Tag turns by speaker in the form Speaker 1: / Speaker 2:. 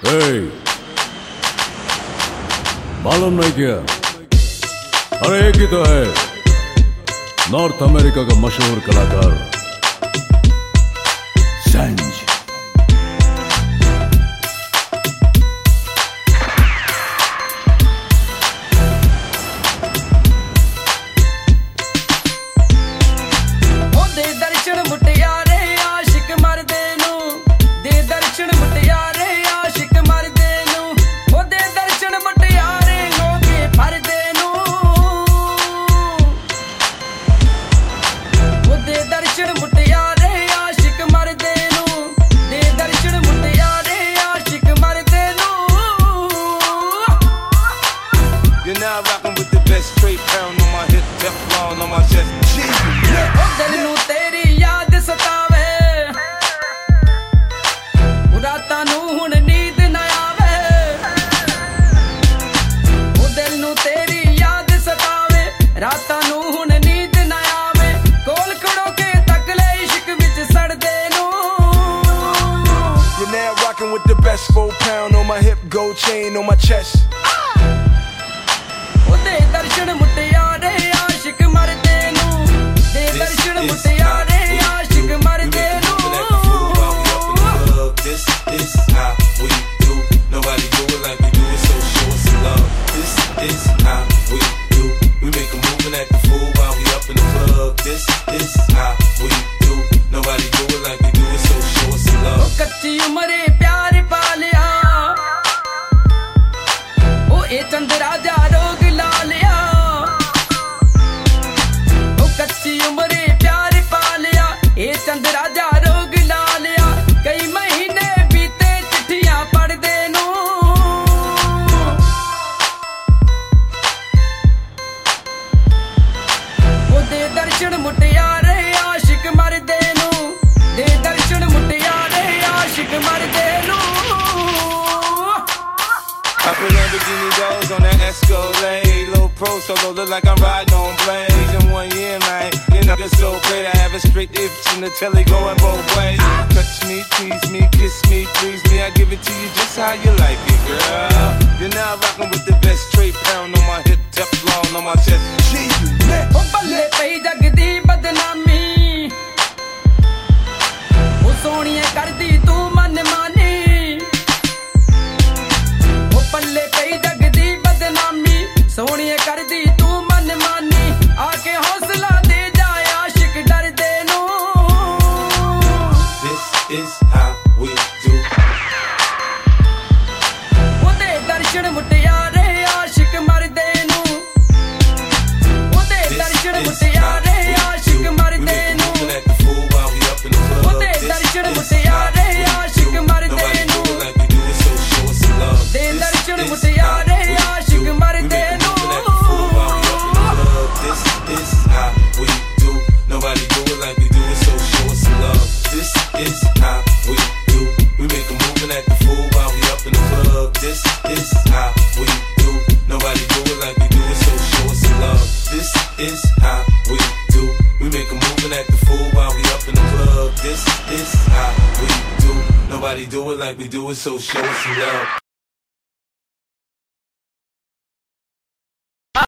Speaker 1: Hey, मालूम नहीं क्या? अरे एक ही तो है, नॉर्थ अमेरिका का मशहूर कलाकार Sainj.
Speaker 2: You're now rocking with the best, straight pound on my hip, Teflon on my chest.
Speaker 3: दिल नू तेरी याद सतावे, रातां नू हुण नींद ना आवे। ओ दिल नू तेरी याद सतावे, रातां नू हुण नींद ना आवे। कोल खड़ो के तक ले इश्क विच सड़दे नू।
Speaker 2: You're now rocking with the best, 4 pound on my hip, gold chain on my chest.
Speaker 3: दे दर्शन मुटियारे आशिक मरदे नू, दे दर्शन मुटियारे आशिक मरदे नू।
Speaker 2: This is how we do. Nobody do it like we do it, so show us some love. This is how we do. We make a move and act the fool while we up in the club. This is how we do. Nobody do it like we do it, so show us some love.
Speaker 3: कच्ची उम्रे प्यार पालिया, ओ ए चंद राजा रोग ला लिया। ओ कच्ची उम्रे प्यार पालिया, ए चंद राजा रोग ला लिया। कई महीने बीते चिट्ठियां पढ़दे नू। ओ दे दर्शन मुटियारे आशिक मरदे नू, दे दर्शन मुटियारे आशिक मरदे नू।
Speaker 2: I put Lamborghini doors on that Escalade. Little pro solo, look like I'm riding on blades. In 1 year, man, you know it's so great. I have a straight itch in the telly going both ways. Touch me, tease me, kiss me, please me. I give it to you just how you like it, girl. You're now rocking with the best, straight pound on my hip, Teflon on my chest.
Speaker 3: ओ बल्ले पई जग दी बदनामी, ओ सोनिए कर दी तू मन मानी। ओ पल्ले पई जग दी बदनामी, सोनिए कर दी तू मन मानी। आके हौसला दे जाए आशिक डर दे नू।
Speaker 2: This is how we do.
Speaker 3: ओ दे दर्शन मुटियारे आशिक मरदे नू, ओ दे दर्शन मुटियारे आशिक मरदे नू। ओ दे दर्शन मुटियारे आशिक मरदे नू, दे दर्शन मुटियारे आशिक मरदे नू।
Speaker 2: This is how we do. Nobody do it like we do it, so show us some love. This is how we do. We make a move and act the fool while we up in the club. This is how we do. Nobody do it like we do it, so show us some love. This is how we do. We make a move and act the fool while we up in the club. This is how we do. Nobody do it like we do it, so show us some love.